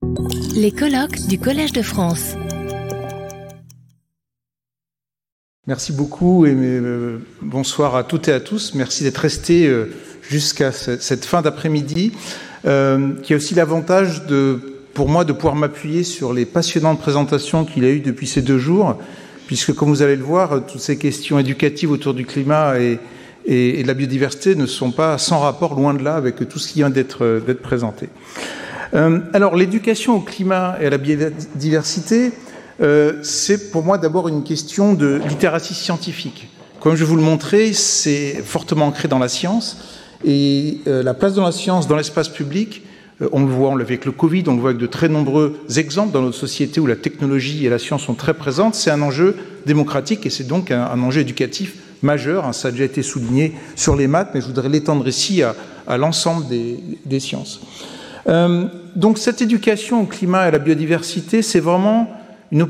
Les colloques du Collège de France. Merci beaucoup et bonsoir à toutes et à tous. Merci d'être restés jusqu'à cette fin d'après-midi, qui a aussi l'avantage pour moi de pouvoir m'appuyer sur les passionnantes présentations qu'il a eues depuis ces 2 jours, puisque comme vous allez le voir, toutes ces questions éducatives autour du climat et de la biodiversité ne sont pas sans rapport, loin de là, avec tout ce qui vient d'être présenté. Alors, l'éducation au climat et à la biodiversité, c'est pour moi d'abord une question de littératie scientifique. Comme je vais vous le montrer, c'est fortement ancré dans la science, et la place de la science dans l'espace public, on le voit avec le Covid, on le voit avec de très nombreux exemples dans notre société où la technologie et la science sont très présentes, c'est un enjeu démocratique et c'est donc un enjeu éducatif majeur. Ça a déjà été souligné sur les maths, mais je voudrais l'étendre ici à l'ensemble des sciences. Donc cette éducation au climat et à la biodiversité, c'est vraiment une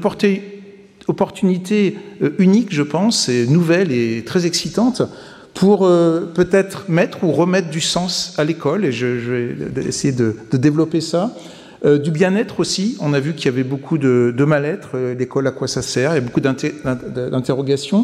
opportunité unique, je pense, et nouvelle et très excitante pour peut-être mettre ou remettre du sens à l'école, et je vais essayer de développer ça. Du bien-être aussi, on a vu qu'il y avait beaucoup de mal-être, l'école à quoi ça sert, il y a beaucoup d'interrogations.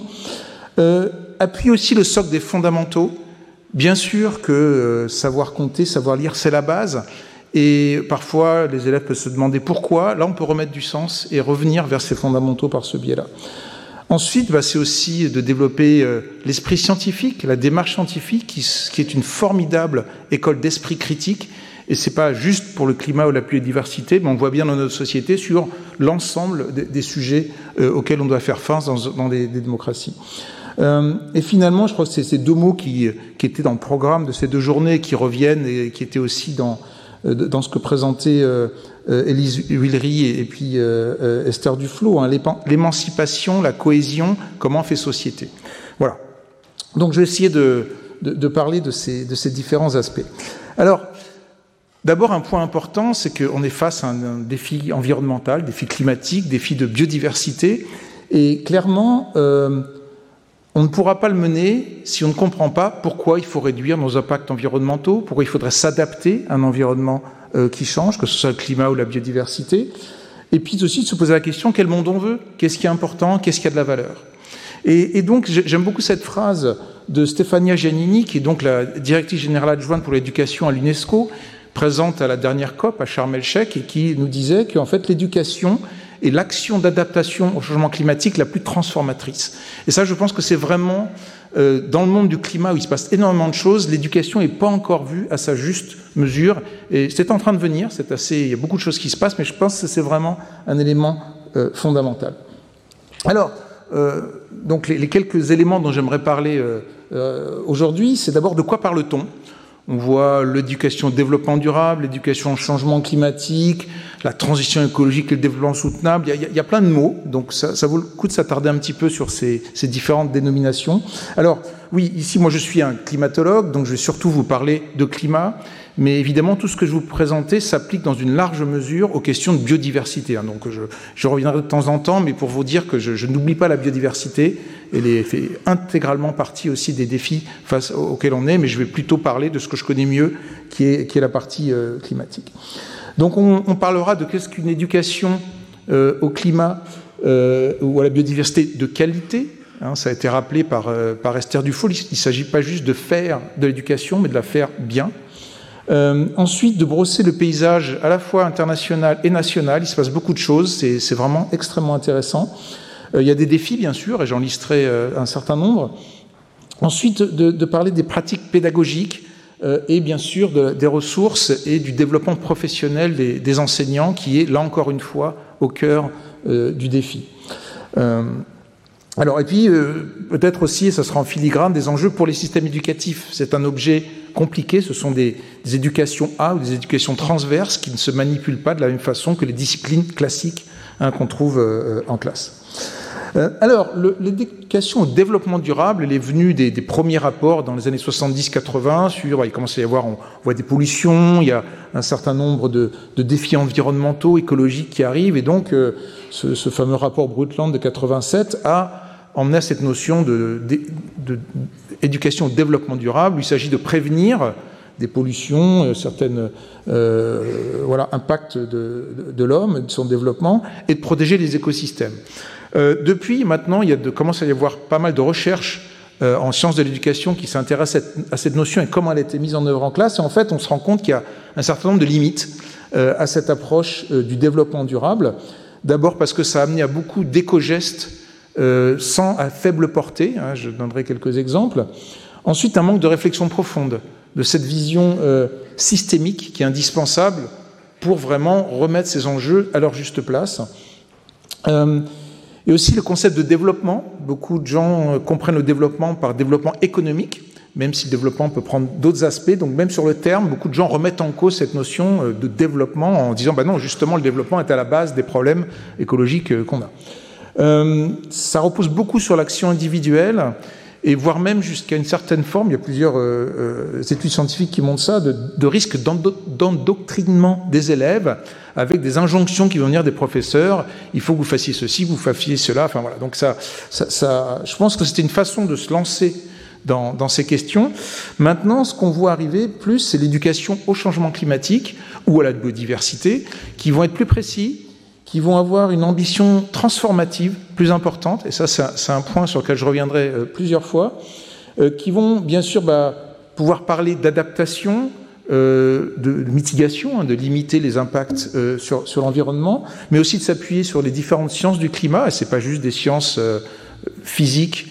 Appuie aussi le socle des fondamentaux. Bien sûr que savoir compter, savoir lire, c'est la base. Et parfois, les élèves peuvent se demander pourquoi. Là, on peut remettre du sens et revenir vers ces fondamentaux par ce biais-là. Ensuite, c'est aussi de développer l'esprit scientifique, la démarche scientifique, qui est une formidable école d'esprit critique. Et ce n'est pas juste pour le climat ou la biodiversité, mais on voit bien dans notre société sur l'ensemble des sujets auxquels on doit faire face dans des démocraties. Et finalement, je crois que c'est ces 2 mots qui étaient dans le programme de ces 2 journées, qui reviennent et qui étaient aussi dans ce que présentait Élise Huillery et puis Esther Duflo, l'émancipation, la cohésion, comment on fait société. Voilà. Donc je vais essayer de parler de ces différents aspects. Alors, d'abord, un point important, c'est qu'on est face à un défi environnemental, défi climatique, défi de biodiversité, et clairement, on ne pourra pas le mener si on ne comprend pas pourquoi il faut réduire nos impacts environnementaux, pourquoi il faudrait s'adapter à un environnement qui change, que ce soit le climat ou la biodiversité. Et puis aussi de se poser la question, quel monde on veut ? Qu'est-ce qui est important ? Qu'est-ce qui a de la valeur ? Et donc, j'aime beaucoup cette phrase de Stefania Giannini, qui est donc la directrice générale adjointe pour l'éducation à l'UNESCO, présente à la dernière COP à Sharm el-Sheikh, et qui nous disait qu'en fait, l'éducation et l'action d'adaptation au changement climatique la plus transformatrice. Et ça, je pense que c'est vraiment, dans le monde du climat où il se passe énormément de choses, l'éducation n'est pas encore vue à sa juste mesure. Et c'est en train de venir, il y a beaucoup de choses qui se passent, mais je pense que c'est vraiment un élément fondamental. Alors, donc les quelques éléments dont j'aimerais parler aujourd'hui, c'est d'abord de quoi parle-t-on ? On voit l'éducation au développement durable, l'éducation au changement climatique, la transition écologique et le développement soutenable. Il y a plein de mots, donc ça vaut le coup de s'attarder un petit peu sur ces différentes dénominations. Alors, oui, ici, moi, je suis un climatologue, donc je vais surtout vous parler de climat, mais évidemment, tout ce que je vous présenter s'applique dans une large mesure aux questions de biodiversité. Donc, je reviendrai de temps en temps, mais pour vous dire que je n'oublie pas la biodiversité. Elle fait intégralement partie aussi des défis face auxquels on est, mais je vais plutôt parler de ce que je connais mieux, qui est la partie climatique. Donc on parlera de qu'est-ce qu'une éducation au climat ou à la biodiversité de qualité. Ça a été rappelé par Esther Duflo. Il ne s'agit pas juste de faire de l'éducation, mais de la faire bien. Ensuite, de brosser le paysage à la fois international et national. Il se passe beaucoup de choses, c'est vraiment extrêmement intéressant. Il y a des défis, bien sûr, et j'en listerai un certain nombre. Ensuite, de parler des pratiques pédagogiques et bien sûr des ressources et du développement professionnel des enseignants, qui est, là encore une fois, au cœur du défi. Alors, et puis, peut-être aussi, et ça sera en filigrane, des enjeux pour les systèmes éducatifs. C'est un objet compliqué, ce sont des éducations A ou des éducations transverses qui ne se manipulent pas de la même façon que les disciplines classiques qu'on trouve en classe. Alors, l'éducation au développement durable, elle est venue des premiers rapports dans les années 70-80 sur, il commence à y avoir, on voit des pollutions, il y a un certain nombre de défis environnementaux, écologiques qui arrivent, et donc ce fameux rapport Brundtland de 87 a emmené à cette notion d'éducation au développement durable. Il s'agit de prévenir des pollutions, certains impacts de l'homme, de son développement, et de protéger les écosystèmes. Depuis, maintenant, commence à y avoir pas mal de recherches en sciences de l'éducation qui s'intéressent à cette notion et comment elle a été mise en œuvre en classe. Et en fait, on se rend compte qu'il y a un certain nombre de limites à cette approche du développement durable. D'abord parce que ça a amené à beaucoup d'éco-gestes à faible portée. Je donnerai quelques exemples. Ensuite, un manque de réflexion profonde de cette vision systémique qui est indispensable pour vraiment remettre ces enjeux à leur juste place. Et aussi le concept de développement. Beaucoup de gens comprennent le développement par développement économique, même si le développement peut prendre d'autres aspects. Donc même sur le terme, beaucoup de gens remettent en cause cette notion de développement en disant non, justement, le développement est à la base des problèmes écologiques qu'on a. Ça repose beaucoup sur l'action individuelle et voire même jusqu'à une certaine forme, il y a plusieurs études scientifiques qui montrent ça, de risque d'endoctrinement des élèves avec des injonctions qui vont venir des professeurs, il faut que vous fassiez ceci, vous fassiez cela, enfin voilà. Donc je pense que c'était une façon de se lancer dans ces questions. Maintenant, ce qu'on voit arriver plus, c'est l'éducation au changement climatique ou à la biodiversité, qui vont être plus précis, qui vont avoir une ambition transformative plus importante, et ça c'est un point sur lequel je reviendrai plusieurs fois, qui vont bien sûr pouvoir parler d'adaptation, de mitigation, de limiter les impacts sur l'environnement, mais aussi de s'appuyer sur les différentes sciences du climat, et c'est pas juste des sciences physiques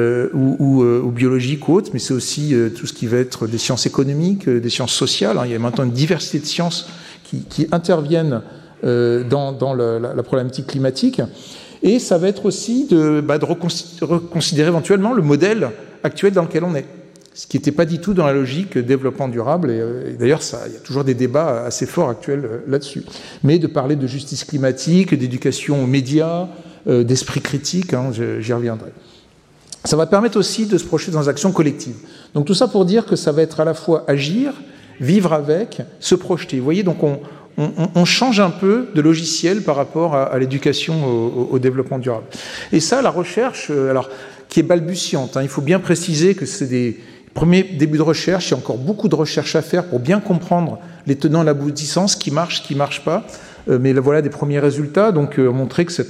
ou biologiques ou autres, mais c'est aussi tout ce qui va être des sciences économiques, des sciences sociales. Il y a maintenant une diversité de sciences qui interviennent dans la problématique climatique. Et ça va être aussi de reconsidérer éventuellement le modèle actuel dans lequel on est, ce qui n'était pas du tout dans la logique développement durable. Et d'ailleurs, il y a toujours des débats assez forts actuels là-dessus. Mais de parler de justice climatique, d'éducation aux médias, d'esprit critique, j'y reviendrai. Ça va permettre aussi de se projeter dans des actions collectives. Donc tout ça pour dire que ça va être à la fois agir, vivre avec, se projeter. Vous voyez, donc on change un peu de logiciel par rapport à l'éducation au développement durable. Et ça, la recherche, qui est balbutiante, il faut bien préciser que c'est des premiers débuts de recherche, il y a encore beaucoup de recherche à faire pour bien comprendre les tenants et l'aboutissant, ce qui marche pas, mais voilà des premiers résultats, donc montrer que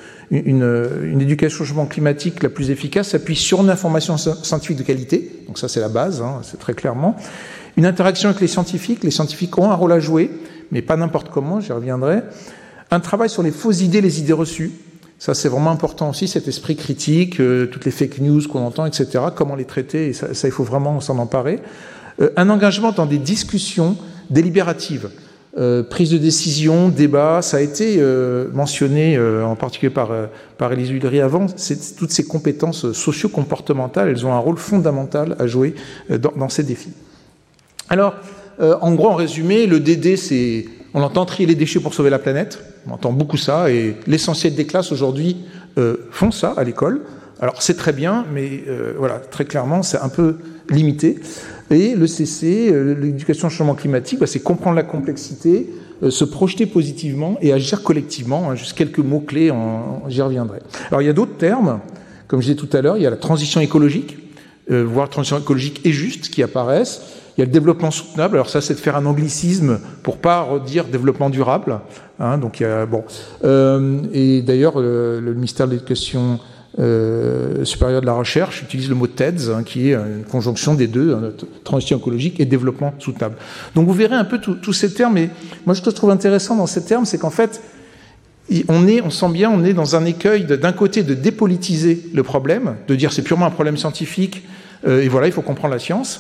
une éducation au changement climatique la plus efficace s'appuie sur une information scientifique de qualité, donc ça c'est la base, c'est très clairement, une interaction avec les scientifiques ont un rôle à jouer, mais pas n'importe comment, j'y reviendrai. Un travail sur les fausses idées, les idées reçues. Ça, c'est vraiment important aussi, cet esprit critique, toutes les fake news qu'on entend, etc., comment les traiter, et ça, il faut vraiment s'en emparer. Un engagement dans des discussions délibératives, prise de décision, débat, ça a été mentionné en particulier par Élise Udry avant, toutes ces compétences socio-comportementales, elles ont un rôle fondamental à jouer dans ces défis. Alors, en gros, en résumé, le DD, on entend trier les déchets pour sauver la planète, on entend beaucoup ça, et l'essentiel des classes aujourd'hui font ça à l'école. Alors c'est très bien, mais voilà, très clairement, c'est un peu limité. Et le CC, l'éducation au changement climatique, c'est comprendre la complexité, se projeter positivement et agir collectivement. Juste quelques mots-clés, j'y reviendrai. Alors il y a d'autres termes, comme je disais tout à l'heure, il y a la transition écologique, voire transition écologique et juste, qui apparaissent. Il y a le développement soutenable. Alors ça, c'est de faire un anglicisme pour pas redire développement durable. Donc il y a et d'ailleurs le ministère de l'Éducation supérieure de la recherche utilise le mot TEDS, qui est une conjonction des deux, transition écologique et développement soutenable. Donc vous verrez un peu tous ces termes. Et moi, ce que je trouve intéressant dans ces termes, c'est qu'en fait, on sent bien, on est dans un écueil d'un côté de dépolitiser le problème, de dire c'est purement un problème scientifique. Et voilà, il faut comprendre la science.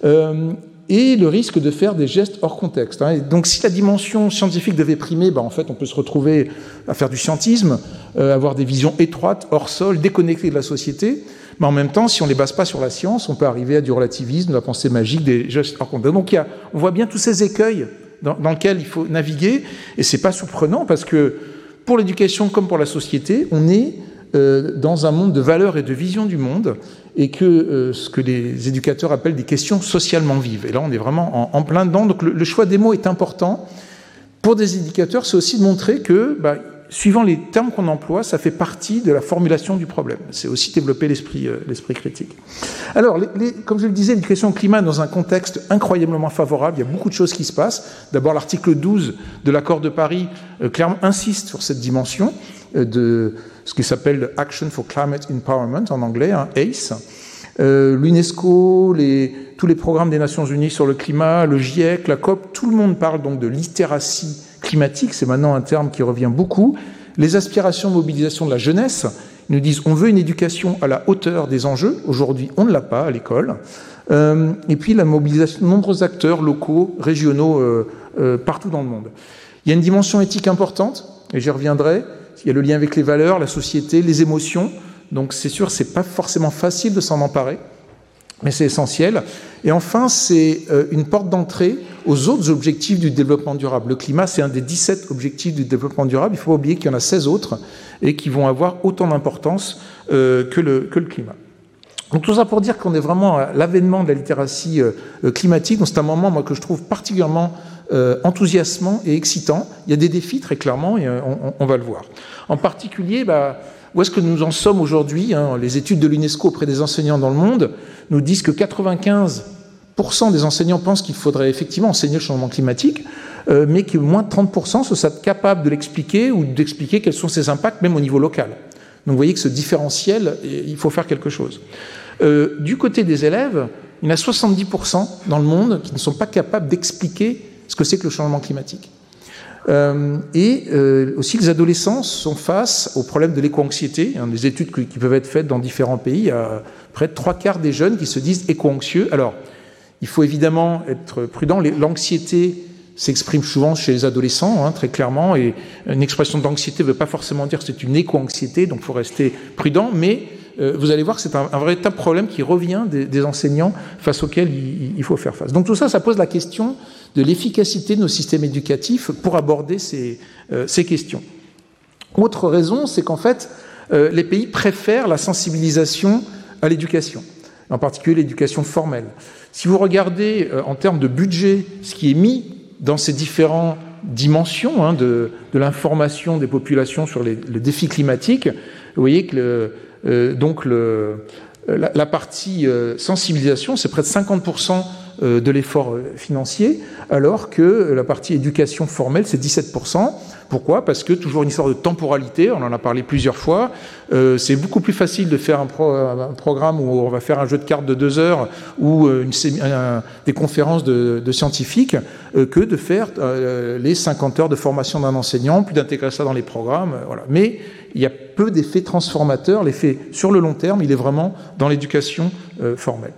Et le risque de faire des gestes hors contexte. Et donc si la dimension scientifique devait primer, en fait on peut se retrouver à faire du scientisme, avoir des visions étroites, hors sol, déconnectées de la société, mais en même temps, si on ne les base pas sur la science, on peut arriver à du relativisme, de la pensée magique, des gestes hors contexte. Donc on voit bien tous ces écueils dans lesquels il faut naviguer, et c'est pas surprenant parce que pour l'éducation comme pour la société, on est dans un monde de valeurs et de vision du monde, et que ce que les éducateurs appellent des questions socialement vives. Et là, on est vraiment en plein dedans. Donc le choix des mots est important. Pour des éducateurs, c'est aussi de montrer que suivant les termes qu'on emploie, ça fait partie de la formulation du problème. C'est aussi développer l'esprit critique. Alors, comme je le disais, l'éducation au climat est dans un contexte incroyablement favorable. Il y a beaucoup de choses qui se passent. D'abord, l'article 12 de l'accord de Paris clairement insiste sur cette dimension de ce qui s'appelle Action for Climate Empowerment en anglais, ACE. L'UNESCO, tous les programmes des Nations Unies sur le climat, le GIEC, la COP, tout le monde parle donc de littératie climatique, c'est maintenant un terme qui revient beaucoup. Les aspirations de mobilisation de la jeunesse, ils nous disent on veut une éducation à la hauteur des enjeux. Aujourd'hui, on ne l'a pas à l'école. Et puis la mobilisation de nombreux acteurs locaux, régionaux, partout dans le monde. Il y a une dimension éthique importante, et j'y reviendrai. Il y a le lien avec les valeurs, la société, les émotions. Donc c'est sûr, c'est pas forcément facile de s'en emparer, mais c'est essentiel. Et enfin, c'est une porte d'entrée aux autres objectifs du développement durable. Le climat, c'est un des 17 objectifs du développement durable. Il ne faut pas oublier qu'il y en a 16 autres et qui vont avoir autant d'importance que le climat. Donc tout ça pour dire qu'on est vraiment à l'avènement de la littératie climatique. Donc c'est un moment, moi, que je trouve particulièrement enthousiasmant et excitant. Il y a des défis, très clairement, et on va le voir. En particulier, où est-ce que nous en sommes aujourd'hui, les études de l'UNESCO auprès des enseignants dans le monde nous disent que 95% des enseignants pensent qu'il faudrait effectivement enseigner le changement climatique, mais que moins de 30% se sentent capables de l'expliquer ou d'expliquer quels sont ses impacts, même au niveau local. Donc vous voyez que ce différentiel, il faut faire quelque chose. Du côté des élèves, il y en a 70% dans le monde qui ne sont pas capables d'expliquer ce que c'est que le changement climatique. Aussi, les adolescents sont face au problème de l'éco-anxiété. Des études qui peuvent être faites dans différents pays, il y a près de 3/4 des jeunes qui se disent éco-anxieux. Alors, il faut évidemment être prudent. L'anxiété s'exprime souvent chez les adolescents, très clairement, et une expression d'anxiété ne veut pas forcément dire que c'est une éco-anxiété, donc il faut rester prudent, mais vous allez voir que c'est un véritable problème qui revient des enseignants face auquel il faut faire face. Donc tout ça, ça pose la question de l'efficacité de nos systèmes éducatifs pour aborder ces questions. Autre raison, c'est qu'en fait, les pays préfèrent la sensibilisation à l'éducation, en particulier l'éducation formelle. Si vous regardez en termes de budget ce qui est mis dans ces différentes dimensions de l'information des populations sur le défi climatique, vous voyez que la partie sensibilisation, c'est près de 50% de l'effort financier, alors que la partie éducation formelle, c'est 17%. Pourquoi ? Parce que toujours une histoire de temporalité, on en a parlé plusieurs fois, c'est beaucoup plus facile de faire un programme où on va faire un jeu de cartes de 2 heures ou des conférences de scientifiques que de faire les 50 heures de formation d'un enseignant, puis d'intégrer ça dans les programmes. Voilà. Mais il y a peu d'effets transformateurs. L'effet sur le long terme, il est vraiment dans l'éducation formelle.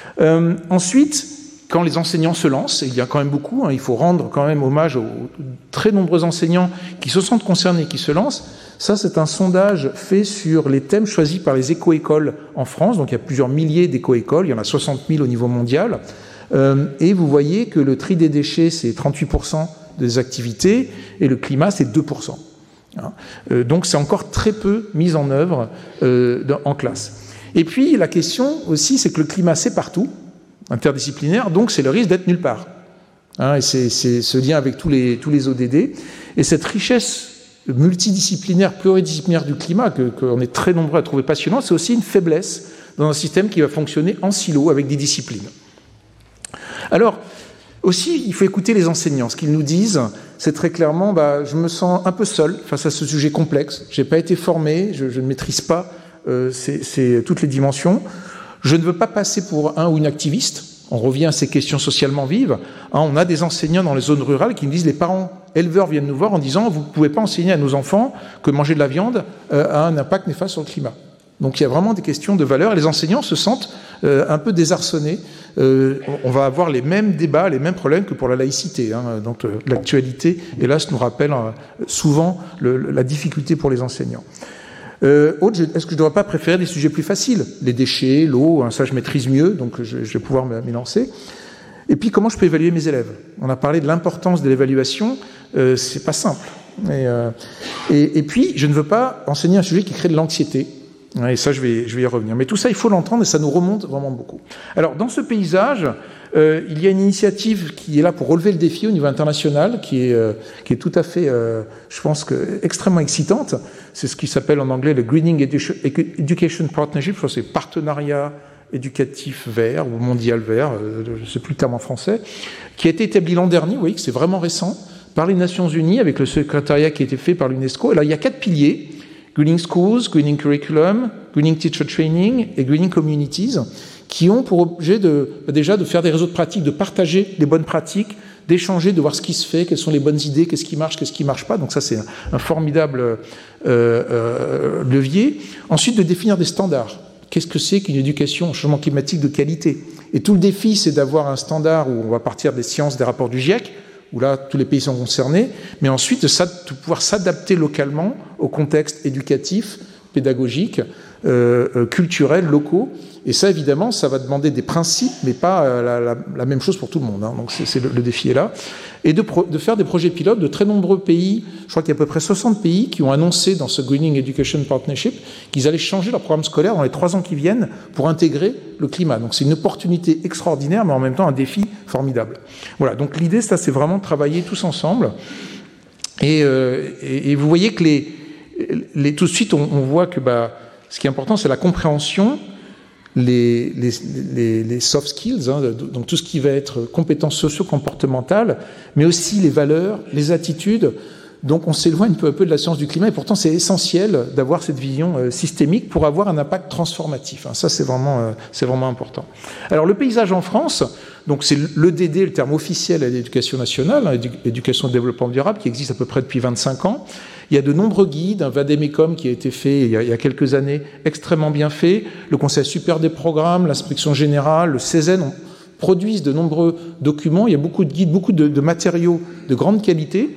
Ensuite, quand les enseignants se lancent, et il y a quand même beaucoup, il faut rendre quand même hommage aux très nombreux enseignants qui se sentent concernés, qui se lancent. Ça, c'est un sondage fait sur les thèmes choisis par les éco-écoles en France. Donc il y a plusieurs milliers d'éco-écoles, il y en a 60 000 au niveau mondial. Et vous voyez que le tri des déchets, c'est 38% des activités, et le climat, c'est 2%. Donc c'est encore très peu mis en œuvre en classe. Et puis la question aussi, c'est que le climat, c'est partout, interdisciplinaire, donc c'est le risque d'être nulle part. Et c'est ce lien avec tous les ODD. Et cette richesse multidisciplinaire, pluridisciplinaire du climat, qu'on est très nombreux à trouver passionnant, c'est aussi une faiblesse dans un système qui va fonctionner en silo avec des disciplines. Alors, aussi, il faut écouter les enseignants. Ce qu'ils nous disent, c'est très clairement, je me sens un peu seul face à ce sujet complexe. Je n'ai pas été formé, je ne maîtrise pas toutes les dimensions. Je ne veux pas passer pour un ou une activiste. On revient à ces questions socialement vives. On a des enseignants dans les zones rurales qui nous disent, les parents éleveurs viennent nous voir en disant, vous ne pouvez pas enseigner à nos enfants que manger de la viande a un impact néfaste sur le climat. Donc il y a vraiment des questions de valeur. Et les enseignants se sentent un peu désarçonnés. On va avoir les mêmes débats, les mêmes problèmes que pour la laïcité. Donc l'actualité, hélas, nous rappelle souvent la difficulté pour les enseignants. Est-ce que je ne devrais pas préférer des sujets plus faciles ? Les déchets, l'eau, ça je maîtrise mieux, donc je vais pouvoir m'y lancer. Et puis comment je peux évaluer mes élèves ? On a parlé de l'importance de l'évaluation, c'est pas simple. Et puis je ne veux pas enseigner un sujet qui crée de l'anxiété. Et ça, je vais y revenir. Mais tout ça, il faut l'entendre et ça nous remonte vraiment beaucoup. Alors, dans ce paysage, Il y a une initiative qui est là pour relever le défi au niveau international, qui est tout à fait, je pense, extrêmement excitante. C'est ce qui s'appelle en anglais le Greening Education Partnership, je crois que c'est partenariat éducatif vert ou mondial vert, je ne sais plus le terme en français, qui a été établi l'an dernier, vous voyez que c'est vraiment récent, par les Nations Unies, avec le secrétariat qui a été fait par l'UNESCO. Et là, il y a 4 piliers: Greening Schools, Greening Curriculum, Greening Teacher Training et Greening Communities, qui ont pour objet déjà de faire des réseaux de pratiques, de partager les bonnes pratiques, d'échanger, de voir ce qui se fait, quelles sont les bonnes idées, qu'est-ce qui marche pas. Donc ça, c'est un formidable levier. Ensuite, de définir des standards. Qu'est-ce que c'est qu'une éducation au changement climatique de qualité? Et tout le défi, c'est d'avoir un standard où on va partir des sciences, des rapports du GIEC, où là, tous les pays sont concernés, mais ensuite de pouvoir s'adapter localement aux contextes éducatifs, pédagogiques, culturels, locaux. Et ça, évidemment, ça va demander des principes, mais pas la même chose pour tout le monde. Hein. Donc le défi est là. Et de faire des projets pilotes de très nombreux pays. Je crois qu'il y a à peu près 60 pays qui ont annoncé dans ce Greening Education Partnership qu'ils allaient changer leur programme scolaire dans les 3 ans qui viennent pour intégrer le climat. Donc c'est une opportunité extraordinaire, mais en même temps un défi formidable. Voilà, donc l'idée, ça, c'est vraiment de travailler tous ensemble. Et vous voyez que tout de suite, on voit que ce qui est important, c'est la compréhension, les soft skills, hein, donc tout ce qui va être compétences socio-comportementales, mais aussi les valeurs, les attitudes. Donc on s'éloigne peu à peu de la science du climat, et pourtant c'est essentiel d'avoir cette vision systémique pour avoir un impact transformatif. Hein. Ça, c'est vraiment important. Alors le paysage en France, donc c'est l'EDD, le terme officiel à l'éducation nationale, hein, éducation de développement durable, qui existe à peu près depuis 25 ans. Il y a de nombreux guides, un Vademecum qui a été fait il y a quelques années, extrêmement bien fait. Le Conseil supérieur des programmes, l'inspection générale, le CESEN produisent de nombreux documents. Il y a beaucoup de guides, beaucoup de matériaux de grande qualité.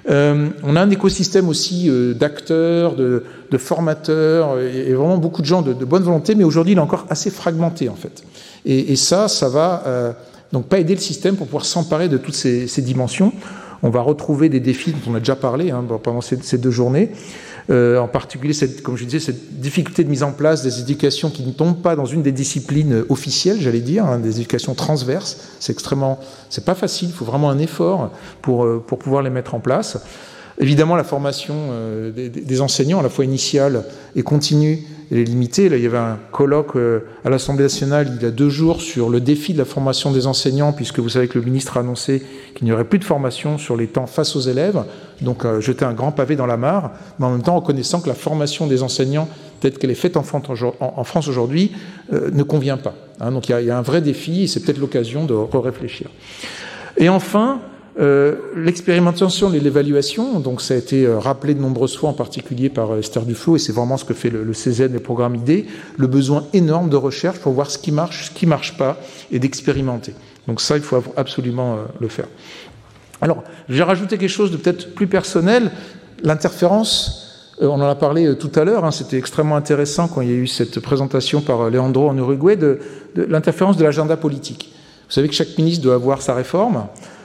On a un écosystème aussi d'acteurs, de formateurs, et vraiment beaucoup de gens de bonne volonté, mais aujourd'hui il est encore assez fragmenté en fait. Et ça va donc pas aider le système pour pouvoir s'emparer de toutes ces dimensions. On va retrouver des défis dont on a déjà parlé pendant ces 2 journées, en particulier, comme je disais, cette difficulté de mise en place des éducations qui ne tombent pas dans une des disciplines officielles, j'allais dire, hein, des éducations transverses. C'est pas facile, il faut vraiment un effort pour pouvoir les mettre en place. Évidemment, la formation des enseignants, à la fois initiale et continue, elle est limitée. Là, il y avait un colloque à l'Assemblée nationale il y a 2 jours sur le défi de la formation des enseignants, puisque vous savez que le ministre a annoncé qu'il n'y aurait plus de formation sur les temps face aux élèves, donc jeter un grand pavé dans la mare, mais en même temps reconnaissant que la formation des enseignants, telle qu'elle est faite en France aujourd'hui, ne convient pas. Hein, donc il y a un vrai défi, et c'est peut-être l'occasion de réfléchir. Et enfin, l'expérimentation et l'évaluation, donc ça a été rappelé de nombreuses fois, en particulier par Esther Duflo, et c'est vraiment ce que fait le CESEN et le programme ID, le besoin énorme de recherche pour voir ce qui marche pas, et d'expérimenter. Donc ça, il faut absolument le faire. Alors, j'ai rajouté quelque chose de peut-être plus personnel, l'interférence. On en a parlé tout à l'heure, hein, c'était extrêmement intéressant quand il y a eu cette présentation par Leandro en Uruguay de l'interférence de l'agenda politique. Vous savez que chaque ministre doit avoir sa réforme.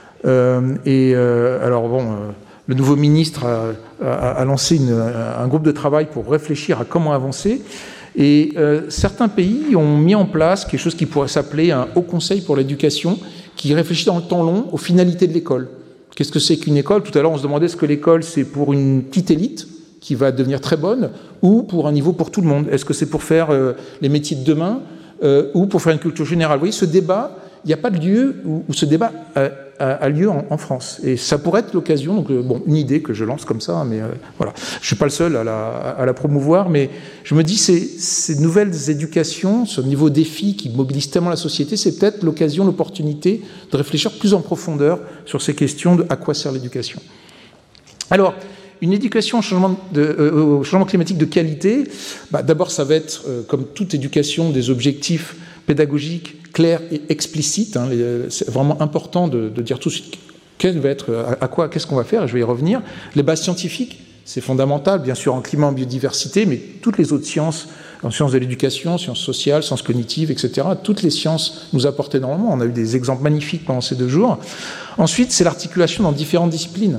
Alors bon, le nouveau ministre a lancé un groupe de travail pour réfléchir à comment avancer. Et certains pays ont mis en place quelque chose qui pourrait s'appeler un Haut Conseil pour l'éducation, qui réfléchit dans le temps long aux finalités de l'école. Qu'est-ce que c'est qu'une école? Tout à l'heure, on se demandait est-ce que l'école, c'est pour une petite élite qui va devenir très bonne, ou pour un niveau pour tout le monde? Est-ce que c'est pour faire les métiers de demain, ou pour faire une culture générale? Vous voyez, ce débat, il n'y a pas de lieu où ce débat a lieu en France. Et ça pourrait être l'occasion, donc une idée que je lance comme ça, mais voilà. Je ne suis pas le seul à la promouvoir, mais je me dis ces nouvelles éducations, ce nouveau défi qui mobilise tellement la société, c'est peut-être l'occasion, l'opportunité de réfléchir plus en profondeur sur ces questions de à quoi sert l'éducation. Alors, une éducation au changement climatique de qualité, d'abord ça va être, comme toute éducation, des objectifs pédagogiques clairs et explicites. Hein, c'est vraiment important de dire tout de suite qu'est-ce qu'on va faire, et je vais y revenir. Les bases scientifiques, c'est fondamental, bien sûr en climat, en biodiversité, mais toutes les autres sciences, en sciences de l'éducation, sciences sociales, sciences cognitives, etc., toutes les sciences nous apportent énormément. On a eu des exemples magnifiques pendant ces 2 jours. Ensuite, c'est l'articulation dans différentes disciplines.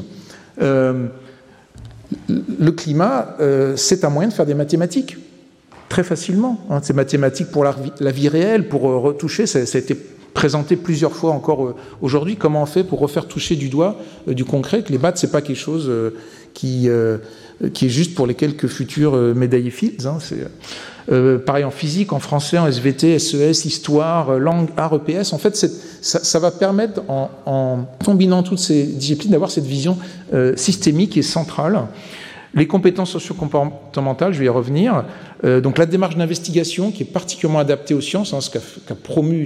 Le climat, c'est un moyen de faire des mathématiques, très facilement. Hein. Ces mathématiques pour la vie réelle, pour retoucher, ça a été présenté plusieurs fois encore aujourd'hui. Comment on fait pour refaire toucher du doigt du concret, que les maths, c'est pas quelque chose qui est juste pour les quelques futurs médaillés Fields. Hein, pareil en physique, en français, en SVT, SES, histoire, langue, art, EPS. En fait, ça va permettre, en combinant toutes ces disciplines, d'avoir cette vision systémique et centrale. Les compétences socio-comportementales, je vais y revenir. Donc la démarche d'investigation qui est particulièrement adaptée aux sciences, hein, ce que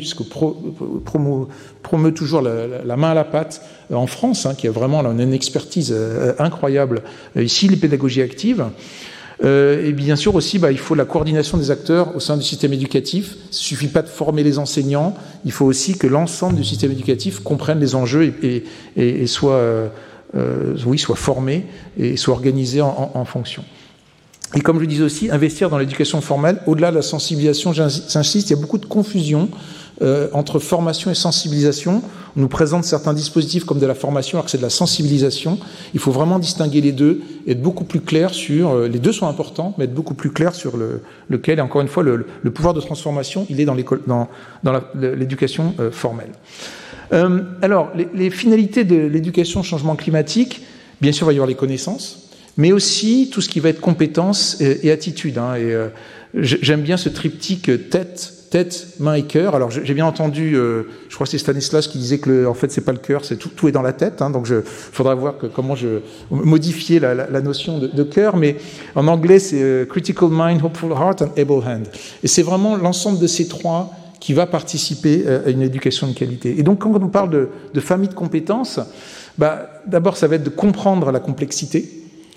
promeut toujours la main à la pâte en France, hein, qui a vraiment là, une expertise incroyable. Ici, les pédagogies actives. Et bien sûr aussi, il faut la coordination des acteurs au sein du système éducatif. Il ne suffit pas de former les enseignants, il faut aussi que l'ensemble du système éducatif comprenne les enjeux et soit formé et soit organisé en fonction. Et comme je disais aussi, investir dans l'éducation formelle, au-delà de la sensibilisation, j'insiste, il y a beaucoup de confusion entre formation et sensibilisation. On nous présente certains dispositifs comme de la formation alors que c'est de la sensibilisation. Il faut vraiment distinguer les deux et être beaucoup plus clair sur... les deux sont importants, mais être beaucoup plus clair sur lequel, et encore une fois, le pouvoir de transformation, il est dans l'éducation formelle. Alors, les finalités de l'éducation au changement climatique, bien sûr, il va y avoir les connaissances, mais aussi tout ce qui va être compétences et attitudes. Hein, j'aime bien ce triptyque tête, main et cœur. Alors, j'ai bien entendu, je crois que c'est Stanislas qui disait que, en fait, c'est pas le cœur, c'est tout est dans la tête. Hein, donc, faudra voir comment je modifier la notion de cœur. Mais en anglais, c'est critical mind, hopeful heart and able hand. Et c'est vraiment l'ensemble de ces trois qui va participer à une éducation de qualité. Et donc, quand on parle de famille de compétences, d'abord, ça va être de comprendre la complexité.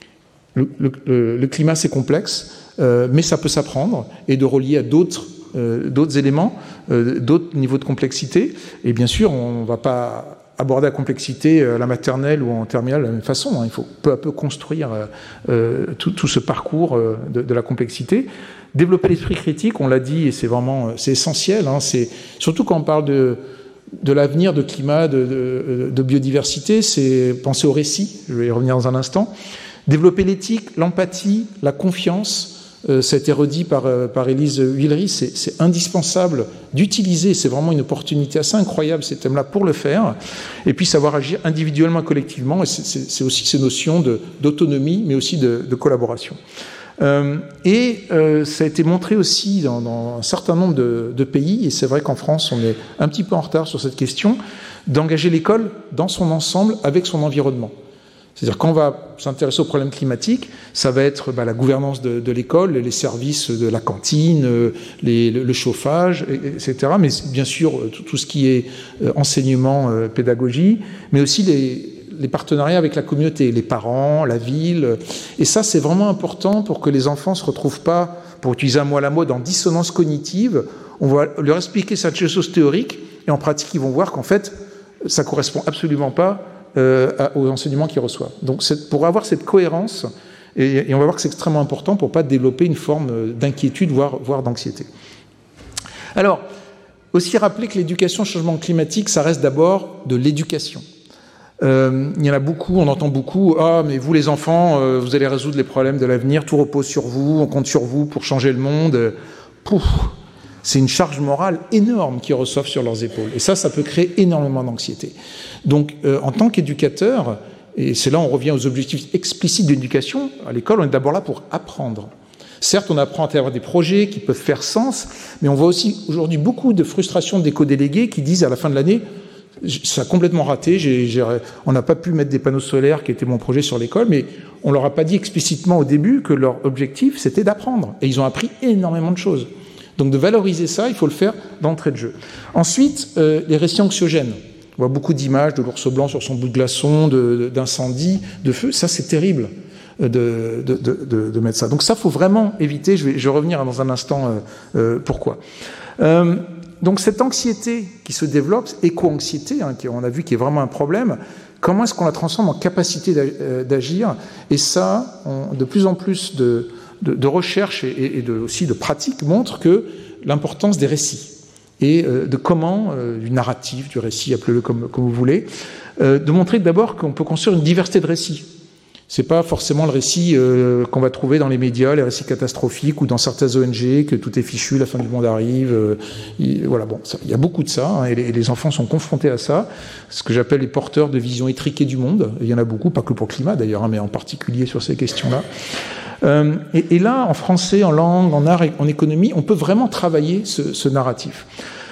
Le climat, c'est complexe, mais ça peut s'apprendre, et de relier à d'autres éléments, d'autres niveaux de complexité. Et bien sûr, on ne va pas aborder la complexité à la maternelle ou en terminale de la même façon. Hein. Il faut peu à peu construire tout ce parcours de la complexité. Développer l'esprit critique, on l'a dit, et c'est essentiel. Hein. C'est surtout quand on parle de l'avenir, de climat, de biodiversité, c'est penser au récit. Je vais y revenir dans un instant. Développer l'éthique, l'empathie, la confiance. Ça a été redit par Élise Huillery. C'est indispensable d'utiliser. C'est vraiment une opportunité assez incroyable ces thèmes-là pour le faire. Et puis savoir agir individuellement, collectivement. Et c'est aussi ces notions d'autonomie, mais aussi de collaboration. Ça a été montré aussi dans un certain nombre de pays, et c'est vrai qu'en France, on est un petit peu en retard sur cette question, d'engager l'école dans son ensemble avec son environnement. C'est-à-dire quand on va s'intéresser aux problèmes climatiques, ça va être la gouvernance de l'école, les services de la cantine, le chauffage, etc. Mais bien sûr, tout ce qui est enseignement, pédagogie, mais aussi les partenariats avec la communauté, les parents, la ville. Et ça, c'est vraiment important pour que les enfants ne se retrouvent pas, pour utiliser un mot à la mode, en dissonance cognitive. On va leur expliquer certaines choses théoriques, et en pratique, ils vont voir qu'en fait, ça ne correspond absolument pas aux enseignements qu'ils reçoivent. Donc, pour avoir cette cohérence, et on va voir que c'est extrêmement important pour ne pas développer une forme d'inquiétude, voire d'anxiété. Alors, aussi rappeler que l'éducation au changement climatique, ça reste d'abord de l'éducation. Il y en a beaucoup, on entend beaucoup, mais vous les enfants, vous allez résoudre les problèmes de l'avenir, tout repose sur vous, on compte sur vous pour changer le monde. C'est une charge morale énorme qu'ils reçoivent sur leurs épaules. Et ça peut créer énormément d'anxiété. Donc, en tant qu'éducateur, et c'est là où on revient aux objectifs explicites de l'éducation, à l'école, on est d'abord là pour apprendre. Certes, on apprend à travers des projets qui peuvent faire sens, mais on voit aussi aujourd'hui beaucoup de frustrations d'éco-délégués qui disent à la fin de l'année, ça a complètement raté, on n'a pas pu mettre des panneaux solaires qui étaient mon projet sur l'école, mais on ne leur a pas dit explicitement au début que leur objectif, c'était d'apprendre. Et ils ont appris énormément de choses. Donc de valoriser ça, il faut le faire d'entrée de jeu. Ensuite, les récits anxiogènes. On voit beaucoup d'images de l'ours blanc sur son bout de glaçon, d'incendie, de feu. Ça, c'est terrible de mettre ça. Donc ça, il faut vraiment éviter. Je vais revenir dans un instant pourquoi. Donc cette anxiété qui se développe, éco-anxiété, on a vu qui est vraiment un problème, comment est-ce qu'on la transforme en capacité d'agir? Et ça, de plus en plus de recherche et aussi de pratique montrent que l'importance des récits et de comment, du narratif, du récit, appelez-le comme vous voulez, de montrer d'abord qu'on peut construire une diversité de récits. C'est pas forcément le récit qu'on va trouver dans les médias, les récits catastrophiques ou dans certaines ONG, que tout est fichu, la fin du monde arrive. Voilà, bon, il y a beaucoup de ça, hein, et les enfants sont confrontés à ça. Ce que j'appelle les porteurs de visions étriquées du monde. Il y en a beaucoup, pas que pour le climat d'ailleurs, hein, mais en particulier sur ces questions-là. Et là, en français, en langue, en art, en économie, on peut vraiment travailler ce narratif.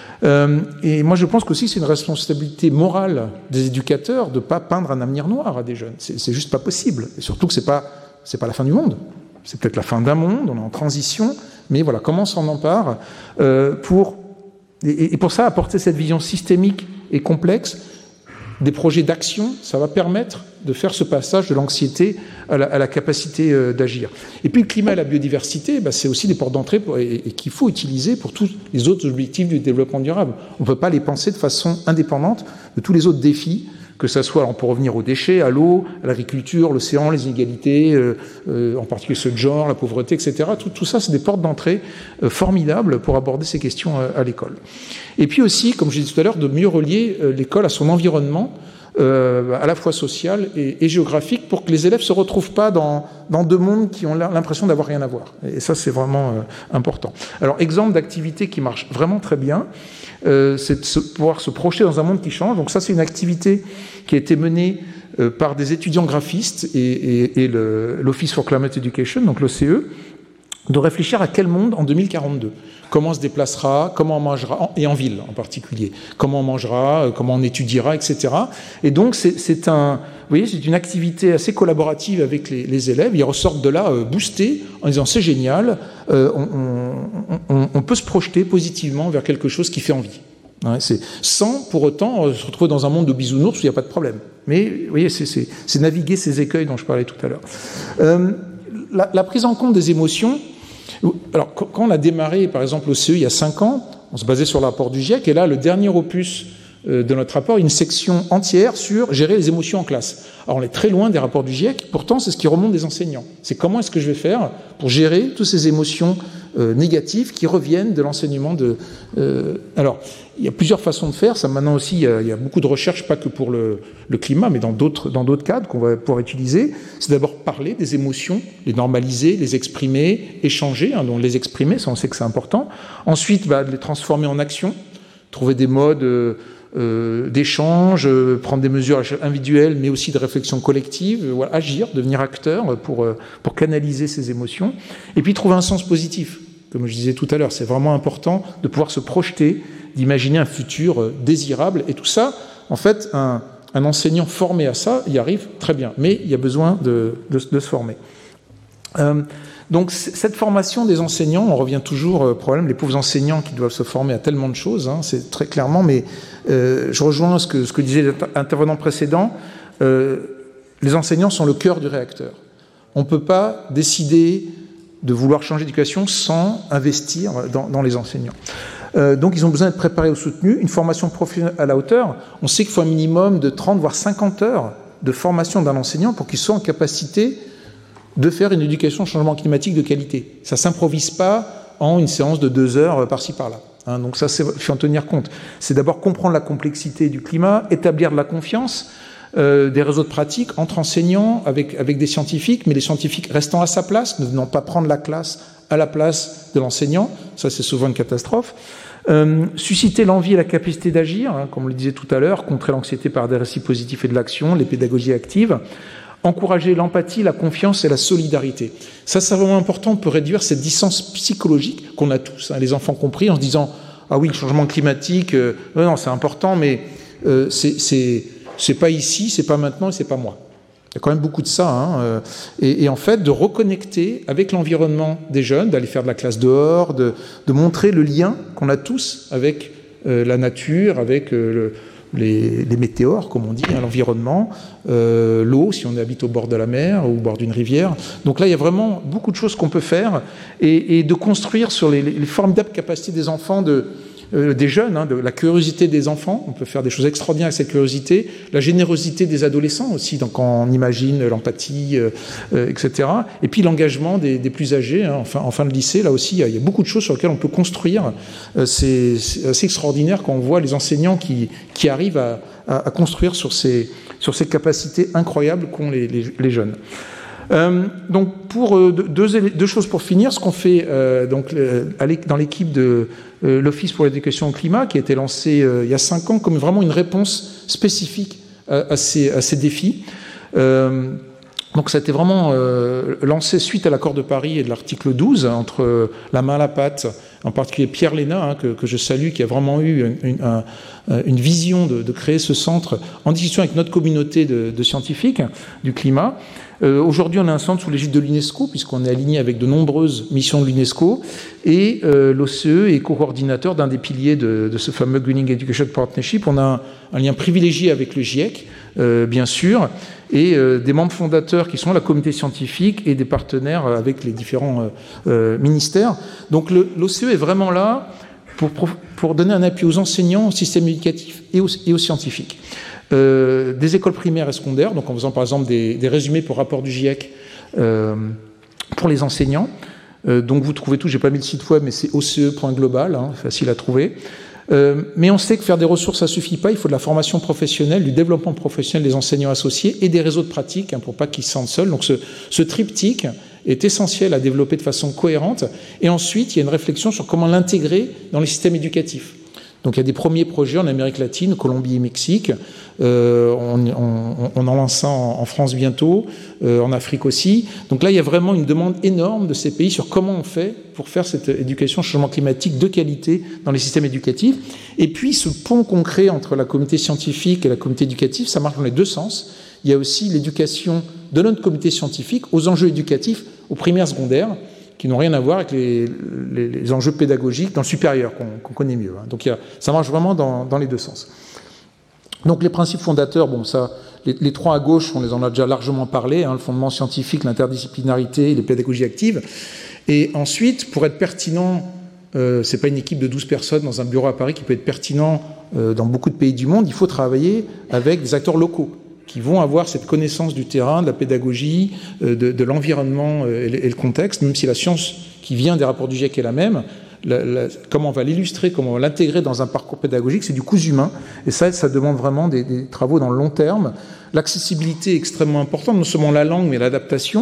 Et moi, je pense qu'aussi c'est une responsabilité morale des éducateurs de ne pas peindre un avenir noir à des jeunes. C'est juste pas possible. Et surtout que c'est pas la fin du monde. C'est peut-être la fin d'un monde, on est en transition, mais voilà, comment on s'en empare pour ça, apporter cette vision systémique et complexe, des projets d'action, ça va permettre de faire ce passage de l'anxiété à la capacité d'agir. Et puis le climat et la biodiversité, c'est aussi des portes d'entrée et qu'il faut utiliser pour tous les autres objectifs du développement durable. On ne peut pas les penser de façon indépendante de tous les autres défis, que ça soit, on peut revenir aux déchets, à l'eau, à l'agriculture, l'océan, les inégalités, en particulier ce genre, la pauvreté, etc. Tout ça, c'est des portes d'entrée formidables pour aborder ces questions à l'école. Et puis aussi, comme je disais tout à l'heure, de mieux relier l'école à son environnement, à la fois social et géographique, pour que les élèves ne se retrouvent pas dans deux mondes qui ont l'impression d'avoir rien à voir. Et ça, c'est vraiment important. Alors, exemple d'activité qui marche vraiment très bien, c'est de pouvoir se projeter dans un monde qui change. Donc ça, c'est une activité qui a été menée par des étudiants graphistes et l'Office for Climate Education, donc l'OCE, de réfléchir à quel monde en 2042. Comment on se déplacera, comment on mangera, et en ville en particulier. Comment on mangera, comment on étudiera, etc. Et donc, c'est une activité assez collaborative avec les élèves. Ils ressortent de là boostés en disant c'est génial, on peut se projeter positivement vers quelque chose qui fait envie. Ouais, sans pour autant se retrouver dans un monde de bisounours où il n'y a pas de problème. Mais vous voyez, c'est naviguer ces écueils dont je parlais tout à l'heure. La prise en compte des émotions. Alors, quand on a démarré, par exemple, au CE il y a 5 ans, on se basait sur le rapport du GIEC, et là, le dernier opus de notre rapport, une section entière sur gérer les émotions en classe. Alors, on est très loin des rapports du GIEC, pourtant, c'est ce qui remonte des enseignants. C'est comment est-ce que je vais faire pour gérer toutes ces émotions négatives qui reviennent de l'enseignement Alors, il y a plusieurs façons de faire. Ça, maintenant aussi, il y a beaucoup de recherches, pas que pour le climat, mais dans d'autres cadres qu'on va pouvoir utiliser. C'est d'abord parler des émotions, les normaliser, les exprimer, échanger. Donc les exprimer, ça, on sait que c'est important. Ensuite, de les transformer en action, trouver des modes d'échange, prendre des mesures individuelles, mais aussi de réflexion collective, agir, devenir acteur pour canaliser ces émotions. Et puis trouver un sens positif. Comme je disais tout à l'heure, c'est vraiment important de pouvoir se projeter, d'imaginer un futur désirable. Et tout ça, en fait, un enseignant formé à ça, y arrive très bien. Mais il y a besoin de se former. Donc cette formation des enseignants, on revient toujours au problème, les pauvres enseignants qui doivent se former à tellement de choses, hein, c'est très clairement, mais je rejoins ce que disait l'intervenant précédent, les enseignants sont le cœur du réacteur. On ne peut pas décider de vouloir changer d'éducation sans investir dans les enseignants. Donc ils ont besoin d'être préparés ou soutenus. Une formation professionnelle à la hauteur, on sait qu'il faut un minimum de 30 voire 50 heures de formation d'un enseignant pour qu'il soit en capacité de faire une éducation au changement climatique de qualité. Ça ne s'improvise pas en une séance de 2 heures par-ci par-là. Hein, donc ça, il faut en tenir compte. C'est d'abord comprendre la complexité du climat, établir de la confiance, des réseaux de pratique entre enseignants, avec des scientifiques, mais les scientifiques restant à sa place, ne venant pas prendre la classe à la place de l'enseignant. Ça, c'est souvent une catastrophe. Susciter l'envie et la capacité d'agir, hein, comme on le disait tout à l'heure, contrer l'anxiété par des récits positifs et de l'action, les pédagogies actives. Encourager l'empathie, la confiance et la solidarité. Ça, c'est vraiment important. On peut réduire cette distance psychologique qu'on a tous, hein, les enfants compris, en se disant « Ah oui, le changement climatique, non, c'est important, mais c'est pas ici, c'est pas maintenant et c'est pas moi. » Il y a quand même beaucoup de ça. Hein, et en fait, de reconnecter avec l'environnement des jeunes, d'aller faire de la classe dehors, de montrer le lien qu'on a tous avec la nature, avec les météores, comme on dit, hein, l'environnement, l'eau, si on habite au bord de la mer ou au bord d'une rivière. Donc là, il y a vraiment beaucoup de choses qu'on peut faire et de construire sur les formidables capacités des enfants des jeunes, de la curiosité des enfants. On peut faire des choses extraordinaires avec cette curiosité. La générosité des adolescents aussi, donc on imagine l'empathie, etc. Et puis l'engagement des plus âgés. En fin de lycée, là aussi, il y a beaucoup de choses sur lesquelles on peut construire. C'est assez extraordinaire quand on voit les enseignants qui arrivent à construire sur ces capacités incroyables qu'ont les jeunes. Donc pour deux choses pour finir, ce qu'on fait dans l'équipe de l'Office pour l'éducation au climat, qui a été lancé il y a 5 ans comme vraiment une réponse spécifique à ces défis. Donc ça a été vraiment lancé suite à l'accord de Paris et de l'article 12 entre la main à la pâte, en particulier Pierre Léna, que je salue, qui a vraiment eu une vision de créer ce centre en discussion avec notre communauté de scientifiques du climat. Aujourd'hui, on a un centre sous l'égide de l'UNESCO, puisqu'on est aligné avec de nombreuses missions de l'UNESCO, et l'OCE est co-coordinateur d'un des piliers de ce fameux Greening Education Partnership. On a un lien privilégié avec le GIEC, bien sûr, et des membres fondateurs qui sont la communauté scientifique et des partenaires avec les différents ministères. Donc l'OCE est vraiment là pour donner un appui aux enseignants, au système éducatif et aux scientifiques. Des écoles primaires et secondaires, donc en faisant par exemple des résumés pour rapport du GIEC pour les enseignants. Donc vous trouvez tout, j'ai pas mis le site web, mais c'est oce.global, facile à trouver. Mais on sait que faire des ressources, ça suffit pas, il faut de la formation professionnelle, du développement professionnel des enseignants associés et des réseaux de pratique pour pas qu'ils se sentent seuls. Donc ce triptyque est essentiel à développer de façon cohérente. Et ensuite, il y a une réflexion sur comment l'intégrer dans les systèmes éducatifs. Donc il y a des premiers projets en Amérique latine, Colombie et Mexique. On en lance ça en France bientôt, en Afrique aussi. Donc là, il y a vraiment une demande énorme de ces pays sur comment on fait pour faire cette éducation changement climatique de qualité dans les systèmes éducatifs. Et puis ce pont concret entre la communauté scientifique et la communauté éducative, ça marche dans les deux sens. Il y a aussi l'éducation de notre communauté scientifique aux enjeux éducatifs, aux primaires secondaires, qui n'ont rien à voir avec les enjeux pédagogiques dans le supérieur, qu'on connaît mieux. Donc ça marche vraiment dans les deux sens. Donc les principes fondateurs, les trois à gauche, on les en a déjà largement parlé, le fondement scientifique, l'interdisciplinarité, les pédagogies actives. Et ensuite, pour être pertinent, c'est pas une équipe de 12 personnes dans un bureau à Paris qui peut être pertinent dans beaucoup de pays du monde, il faut travailler avec des acteurs locaux qui vont avoir cette connaissance du terrain, de la pédagogie, de l'environnement et le contexte, même si la science qui vient des rapports du GIEC est la même, comment on va l'illustrer, comment on va l'intégrer dans un parcours pédagogique, c'est du cousu humain, et ça demande vraiment des travaux dans le long terme. L'accessibilité est extrêmement importante, non seulement la langue, mais l'adaptation,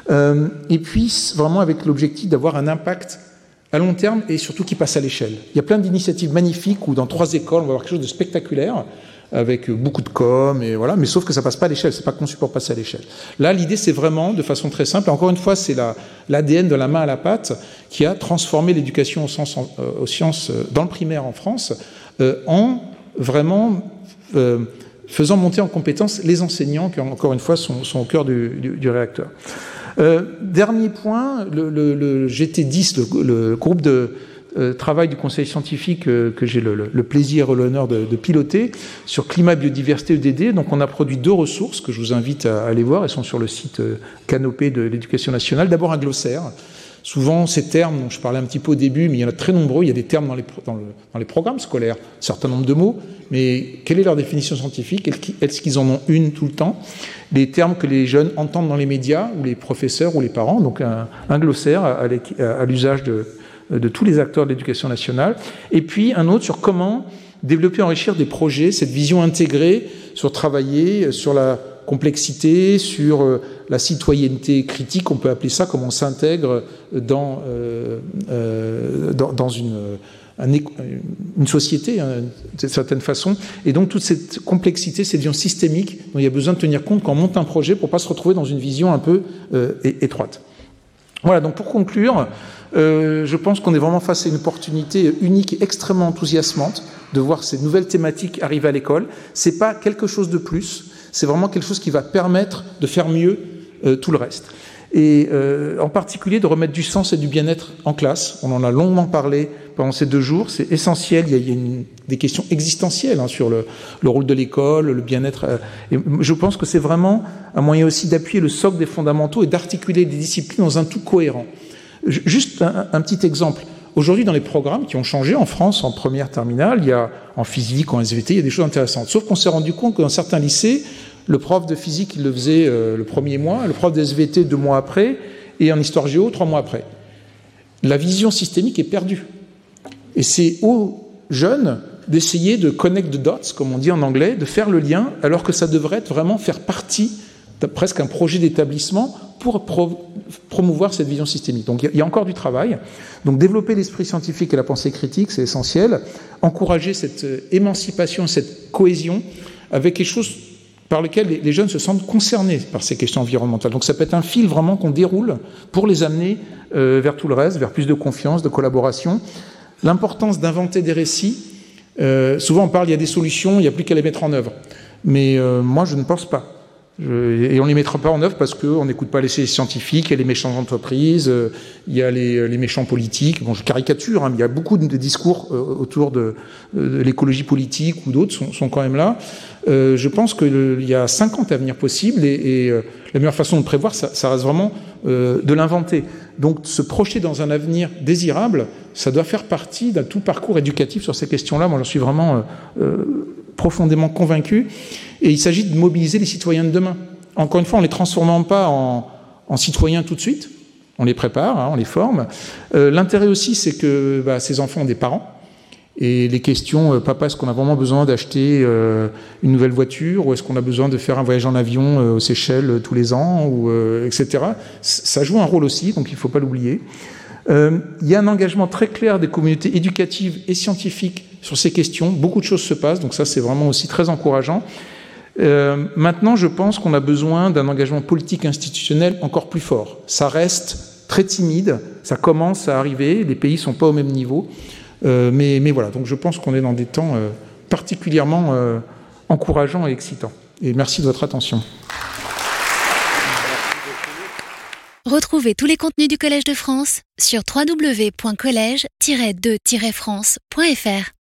et puis vraiment avec l'objectif d'avoir un impact à long terme et surtout qui passe à l'échelle. Il y a plein d'initiatives magnifiques où dans 3 écoles, on va avoir quelque chose de spectaculaire, avec beaucoup de com, et voilà, mais sauf que ça passe pas à l'échelle, c'est pas conçu pour passer à l'échelle. Là, l'idée, c'est vraiment, de façon très simple, et encore une fois, c'est l'ADN de la main à la pâte qui a transformé l'éducation aux sciences dans le primaire en France, en vraiment faisant monter en compétence les enseignants qui, encore une fois, sont au cœur du réacteur. Dernier point, le GT10, le groupe de travail du conseil scientifique que j'ai le plaisir et l'honneur de piloter sur climat, biodiversité, EDD. Donc on a produit 2 ressources que je vous invite à aller voir. Elles sont sur le site Canopée de l'éducation nationale. D'abord un glossaire. Souvent ces termes dont je parlais un petit peu au début, mais il y en a très nombreux. Il y a des termes dans les programmes scolaires, un certain nombre de mots, mais quelle est leur définition scientifique? Est-ce qu'ils en ont une tout le temps? Les termes que les jeunes entendent dans les médias, ou les professeurs, ou les parents. Donc un glossaire à l'usage de tous les acteurs de l'éducation nationale, et puis un autre sur comment développer, enrichir des projets, cette vision intégrée sur travailler sur la complexité, sur la citoyenneté critique, on peut appeler ça, comment on s'intègre dans une société, d'une certaine façon, et donc toute cette complexité, cette vision systémique dont il y a besoin de tenir compte quand on monte un projet pour ne pas se retrouver dans une vision un peu étroite. Voilà, donc pour conclure, je pense qu'on est vraiment face à une opportunité unique et extrêmement enthousiasmante de voir ces nouvelles thématiques arriver à l'école. C'est pas quelque chose de plus, c'est vraiment quelque chose qui va permettre de faire mieux tout le reste. Et en particulier de remettre du sens et du bien-être en classe. On en a longuement parlé pendant ces 2 jours, c'est essentiel. Il y a des questions existentielles sur le rôle de l'école, le bien-être. Et je pense que c'est vraiment un moyen aussi d'appuyer le socle des fondamentaux et d'articuler des disciplines dans un tout cohérent. Juste un petit exemple. Aujourd'hui, dans les programmes qui ont changé en France, en première terminale, il y a en physique, en SVT, il y a des choses intéressantes. Sauf qu'on s'est rendu compte que dans certains lycées, le prof de physique, il le faisait le premier mois, le prof de SVT 2 mois après, et en histoire géo 3 mois après. La vision systémique est perdue. Et c'est aux jeunes d'essayer de connect the dots, comme on dit en anglais, de faire le lien, alors que ça devrait vraiment faire partie de presque un projet d'établissement pour promouvoir cette vision systémique. Donc il y a encore du travail. Donc développer l'esprit scientifique et la pensée critique, c'est essentiel. Encourager cette émancipation, cette cohésion avec quelque chose par lequel les jeunes se sentent concernés par ces questions environnementales. Donc ça peut être un fil vraiment qu'on déroule pour les amener vers tout le reste, vers plus de confiance, de collaboration. L'importance d'inventer des récits. Souvent on parle, il y a des solutions, il n'y a plus qu'à les mettre en œuvre. Mais moi je ne pense pas. Et on ne les mettra pas en œuvre parce qu'on n'écoute pas les scientifiques, il y a les méchantes entreprises, il y a les méchants politiques. Bon, je caricature, hein, mais il y a beaucoup de discours autour de l'écologie politique ou d'autres sont quand même là. Je pense qu'il y a 50 avenirs possibles et la meilleure façon de prévoir, ça reste vraiment de l'inventer. Donc se projeter dans un avenir désirable, ça doit faire partie d'un tout parcours éducatif sur ces questions-là. Moi, j'en suis vraiment profondément convaincu. Et il s'agit de mobiliser les citoyens de demain. Encore une fois, en ne les transformant pas en citoyens tout de suite, on les prépare, hein, on les forme. L'intérêt aussi, c'est que ces enfants ont des parents. Et les questions, papa, est-ce qu'on a vraiment besoin d'acheter une nouvelle voiture, ou est-ce qu'on a besoin de faire un voyage en avion aux Seychelles tous les ans, ou, etc. Ça joue un rôle aussi, donc il ne faut pas l'oublier. Il y a un engagement très clair des communautés éducatives et scientifiques sur ces questions. Beaucoup de choses se passent, donc ça c'est vraiment aussi très encourageant. Maintenant, je pense qu'on a besoin d'un engagement politique institutionnel encore plus fort. Ça reste très timide, ça commence à arriver, les pays ne sont pas au même niveau. Mais voilà, donc je pense qu'on est dans des temps particulièrement encourageants et excitants. Et merci de votre attention. Retrouvez tous les contenus du Collège de France sur www.collège-2-france.fr.